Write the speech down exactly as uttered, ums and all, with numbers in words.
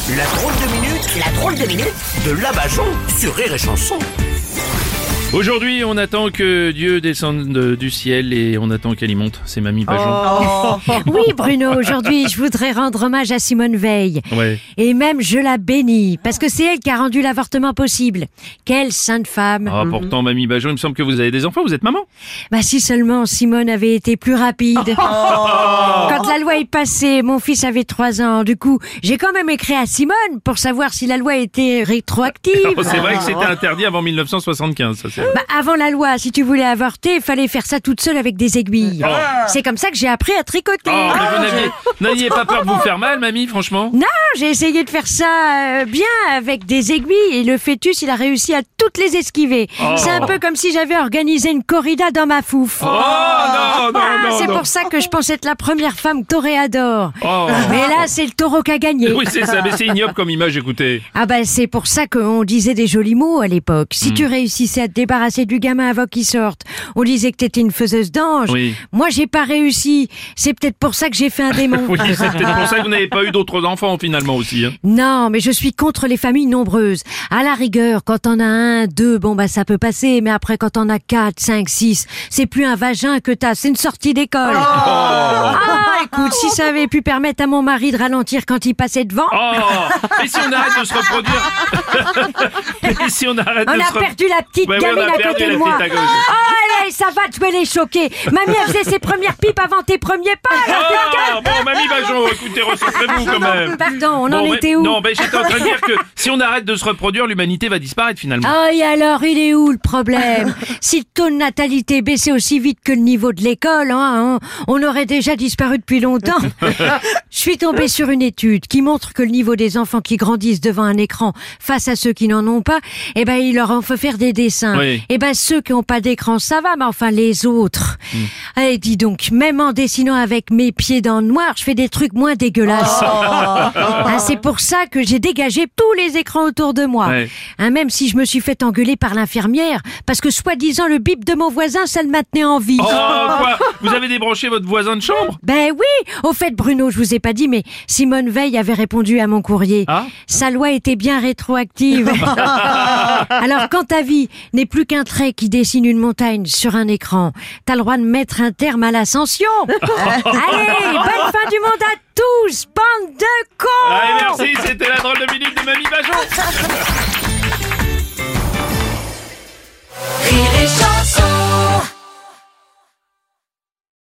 La drôle de minute, la drôle de minute de Labajon sur Rire et Chanson. Aujourd'hui, on attend que Dieu descende de- du ciel et on attend qu'elle y monte. C'est Mamie Bajon. Oui, Bruno, aujourd'hui, je voudrais rendre hommage à Simone Veil. Ouais. Et même, je la bénis, parce que c'est elle qui a rendu l'avortement possible. Quelle sainte femme. Ah, pourtant, Mamie Bajon, il me semble que vous avez des enfants, vous êtes maman. Bah si seulement Simone avait été plus rapide. Quand la loi est passée, mon fils avait trois ans. Du coup, j'ai quand même écrit à Simone pour savoir si la loi était rétroactive. Oh, c'est vrai que c'était interdit avant mille neuf cent soixante-quinze, ça c'est... Bah, avant la loi, si tu voulais avorter, il fallait faire ça toute seule avec des aiguilles. Oh. C'est comme ça que j'ai appris à tricoter. Oh, mais vous n'aviez, n'aviez pas peur de vous faire mal, Mamie, franchement? Non, j'ai essayé de faire ça euh, bien avec des aiguilles et le fœtus, il a réussi à toutes les esquiver. Oh. C'est un peu comme si j'avais organisé une corrida dans ma fouf. Oh, non, non, Ah, non, c'est non. pour ça que je pense être la première femme toréador. Oh. Mais là, c'est le taureau qui a gagné. Oui, c'est ça, mais c'est ignoble comme image, écoutez. Ah bah c'est pour ça qu'on disait des jolis mots à l'époque. Si tu réussissais à te débarrasser du gamin avant qu'il sorte, on disait que t'étais une faiseuse d'ange. Oui. Moi, j'ai pas réussi. C'est peut-être pour ça que j'ai fait un démon. Oui, c'est peut-être pour ça que vous n'avez pas eu d'autres enfants, finalement, aussi. Hein. Non, mais je suis contre les familles nombreuses. À la rigueur, quand on a un, deux, bon bah ça peut passer, mais après quand on a quatre, cinq, six, c'est plus un vagin que t'as, c'est une sortie d'école. Ah, écoute, si ça avait pu permettre à mon mari de ralentir quand il passait devant, Oh, et si on arrête de se reproduire? Et si on arrête on de a se re- perdu la petite Ouais, oui, gamine on a à perdu côté la de moi. petite à gauche. Oh, allez, ça va, tu es les choquer. Mamie, elle faisait ses premières pipes avant tes premiers pas. Oh, bon, Mamie Bajon, écoutez, recentrez-vous quand même. Pardon, on en Bon, était mais- où? Non, ben j'étais en train de dire que si on arrête de se reproduire, l'humanité va disparaître finalement. Ah, et alors, il est où le problème? Si le taux de natalité baissait aussi vite que le niveau de l'école, hein, hein, on aurait déjà disparu depuis longtemps. Je suis tombée sur une étude qui montre que le niveau des enfants qui grandissent devant un écran face à ceux qui n'en ont pas, eh ben, il leur en faut faire des dessins. Oui. Eh ben, ceux qui n'ont pas d'écran, ça va, mais enfin, les autres. Allez, dis donc, même en dessinant avec mes pieds dans le noir, je fais des trucs moins dégueulasses. Ah, c'est pour ça que j'ai dégagé tous les écrans autour de moi. Ouais. Hein, même si je me suis fait engueuler par l'infirmière, parce que soi-disant le bip de mon voisin, ça le maintenait en vie. Oh, quoi? Vous avez débranché votre voisin de chambre? Ben oui. Au fait, Bruno, je vous ai pas dit, mais Simone Veil avait répondu à mon courrier. Ah. Sa loi était bien rétroactive. Alors, quand ta vie n'est plus qu'un trait qui dessine une montagne sur un écran, t'as le droit de mettre un terme à l'ascension. Allez, bonne fin du monde à tous, bande de cons. Allez, merci, c'était la drôle de minute de Mamie Bajon. Rire et chanson.